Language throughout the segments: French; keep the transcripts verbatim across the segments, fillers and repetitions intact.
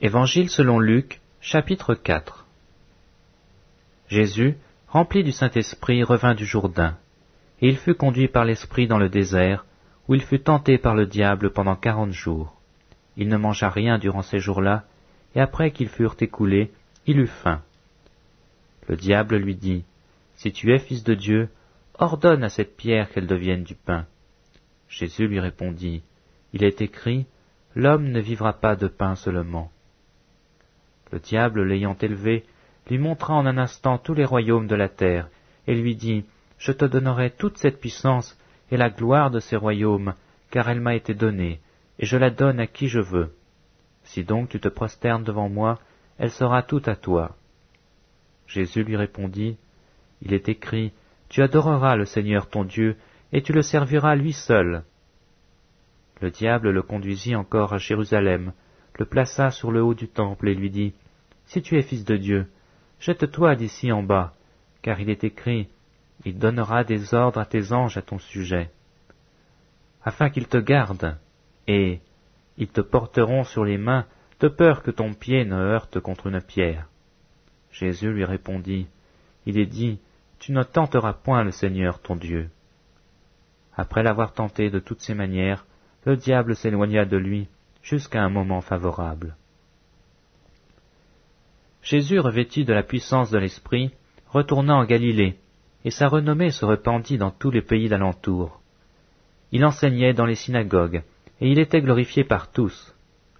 Évangile selon Luc, chapitre quatre. Jésus, rempli du Saint-Esprit, revint du Jourdain, et il fut conduit par l'Esprit dans le désert, où il fut tenté par le diable pendant quarante jours. Il ne mangea rien durant ces jours-là, et après qu'ils furent écoulés, il eut faim. Le diable lui dit, « Si tu es fils de Dieu, ordonne à cette pierre qu'elle devienne du pain. » Jésus lui répondit, « Il est écrit, l'homme ne vivra pas de pain seulement. » Le diable, l'ayant élevé, lui montra en un instant tous les royaumes de la terre, et lui dit, « Je te donnerai toute cette puissance et la gloire de ces royaumes, car elle m'a été donnée, et je la donne à qui je veux. Si donc tu te prosternes devant moi, elle sera toute à toi. » Jésus lui répondit, « Il est écrit, tu adoreras le Seigneur ton Dieu, et tu le serviras lui seul. » Le diable le conduisit encore à Jérusalem, le plaça sur le haut du temple et lui dit, « Si tu es fils de Dieu, jette-toi d'ici en bas, car il est écrit, il donnera des ordres à tes anges à ton sujet, afin qu'ils te gardent, et ils te porteront sur les mains, de peur que ton pied ne heurte contre une pierre. » Jésus lui répondit, « Il est dit, tu ne tenteras point le Seigneur ton Dieu. » Après l'avoir tenté de toutes ses manières, le diable s'éloigna de lui jusqu'à un moment favorable. Jésus, revêtu de la puissance de l'Esprit, retourna en Galilée, et sa renommée se répandit dans tous les pays d'alentour. Il enseignait dans les synagogues, et il était glorifié par tous.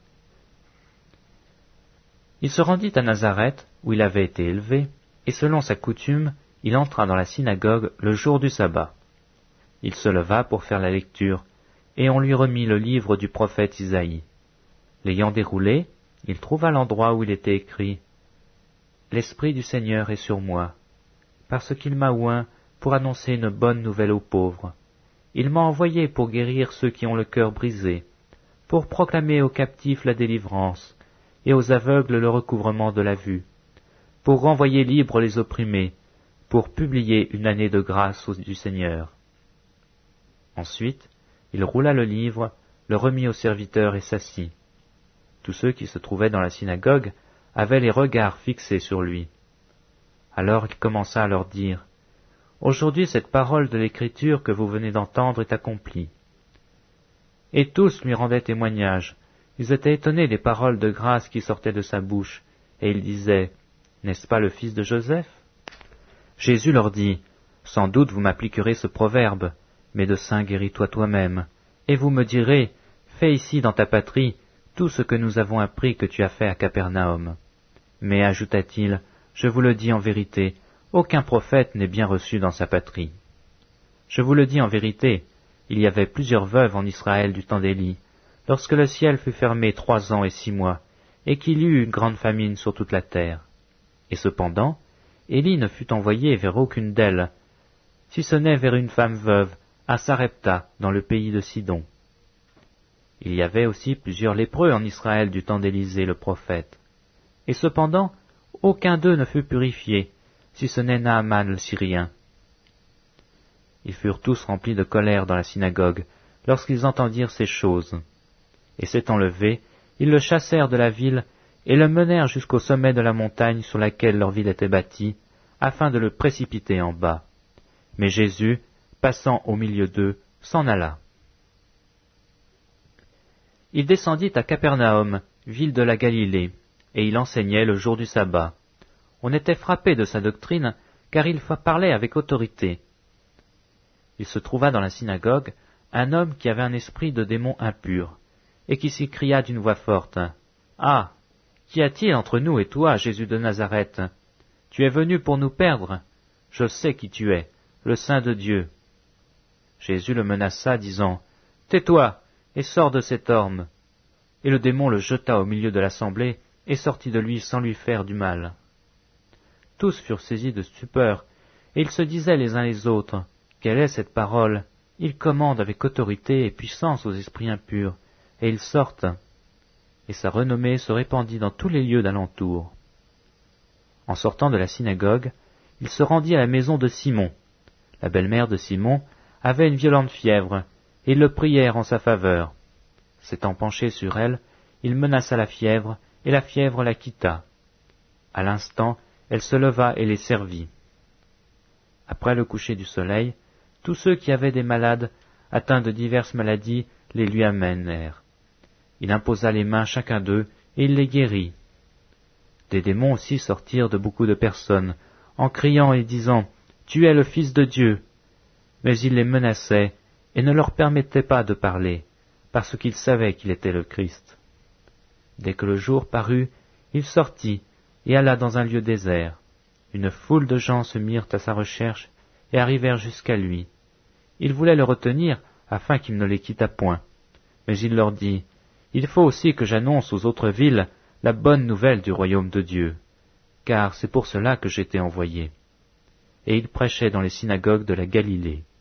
Il se rendit à Nazareth, où il avait été élevé, et selon sa coutume, il entra dans la synagogue le jour du sabbat. Il se leva pour faire la lecture, et on lui remit le livre du prophète Isaïe. L'ayant déroulé, il trouva l'endroit où il était écrit « L'Esprit du Seigneur est sur moi, parce qu'il m'a oint pour annoncer une bonne nouvelle aux pauvres. Il m'a envoyé pour guérir ceux qui ont le cœur brisé, pour proclamer aux captifs la délivrance, et aux aveugles le recouvrement de la vue, pour renvoyer libres les opprimés, pour publier une année de grâce du Seigneur. » Ensuite, il roula le livre, le remit au serviteur et s'assit. Tous ceux qui se trouvaient dans la synagogue avaient les regards fixés sur lui. Alors il commença à leur dire, « Aujourd'hui cette parole de l'Écriture que vous venez d'entendre est accomplie. » Et tous lui rendaient témoignage. Ils étaient étonnés des paroles de grâce qui sortaient de sa bouche, et ils disaient, « N'est-ce pas le fils de Joseph ?» Jésus leur dit, « Sans doute vous m'appliquerez ce proverbe, Médecin, guéris-toi toi-même, et vous me direz, fais ici dans ta patrie tout ce que nous avons appris que tu as fait à Capernaum. Mais, ajouta-t-il, je vous le dis en vérité, aucun prophète n'est bien reçu dans sa patrie. Je vous le dis en vérité, il y avait plusieurs veuves en Israël du temps d'Élie, lorsque le ciel fut fermé trois ans et six mois, et qu'il y eut une grande famine sur toute la terre. Et cependant, Élie ne fut envoyé vers aucune d'elles, si ce n'est vers une femme veuve, à Sarepta, dans le pays de Sidon. Il y avait aussi plusieurs lépreux en Israël du temps d'Élisée le prophète. Et cependant, aucun d'eux ne fut purifié, si ce n'est Naaman le Syrien. Ils furent tous remplis de colère dans la synagogue, lorsqu'ils entendirent ces choses. Et s'étant levés, ils le chassèrent de la ville, et le menèrent jusqu'au sommet de la montagne sur laquelle leur ville était bâtie, afin de le précipiter en bas. Mais Jésus, passant au milieu d'eux, s'en alla. Il descendit à Capernaum, ville de la Galilée, et il enseignait le jour du sabbat. On était frappé de sa doctrine, car il parlait avec autorité. Il se trouva dans la synagogue un homme qui avait un esprit de démon impur, et qui s'écria d'une voix forte, « Ah, qu'y a-t-il entre nous et toi, Jésus de Nazareth? Tu es venu pour nous perdre? Je sais qui tu es, le Saint de Dieu. » Jésus le menaça, disant, « Tais-toi, et sors de cet homme. » Et le démon le jeta au milieu de l'assemblée, et sortit de lui sans lui faire du mal. Tous furent saisis de stupeur, et ils se disaient les uns les autres, « Quelle est cette parole? Il commande avec autorité et puissance aux esprits impurs, et ils sortent. » Et sa renommée se répandit dans tous les lieux d'alentour. En sortant de la synagogue, il se rendit à la maison de Simon. La belle-mère de Simon avait une violente fièvre, et ils le prièrent en sa faveur. S'étant penché sur elle, il menaça la fièvre, et la fièvre la quitta. À l'instant, elle se leva et les servit. Après le coucher du soleil, tous ceux qui avaient des malades, atteints de diverses maladies, les lui amenèrent. Il imposa les mains chacun d'eux, et il les guérit. Des démons aussi sortirent de beaucoup de personnes, en criant et disant « Tu es le Fils de Dieu !» Mais il les menaçait, et ne leur permettait pas de parler, parce qu'ils savaient qu'il était le Christ. Dès que le jour parut, il sortit, et alla dans un lieu désert. Une foule de gens se mirent à sa recherche, et arrivèrent jusqu'à lui. Ils voulaient le retenir, afin qu'il ne les quittât point. Mais il leur dit, « Il faut aussi que j'annonce aux autres villes la bonne nouvelle du royaume de Dieu, car c'est pour cela que j'ai été envoyé. » Et il prêchait dans les synagogues de la Galilée.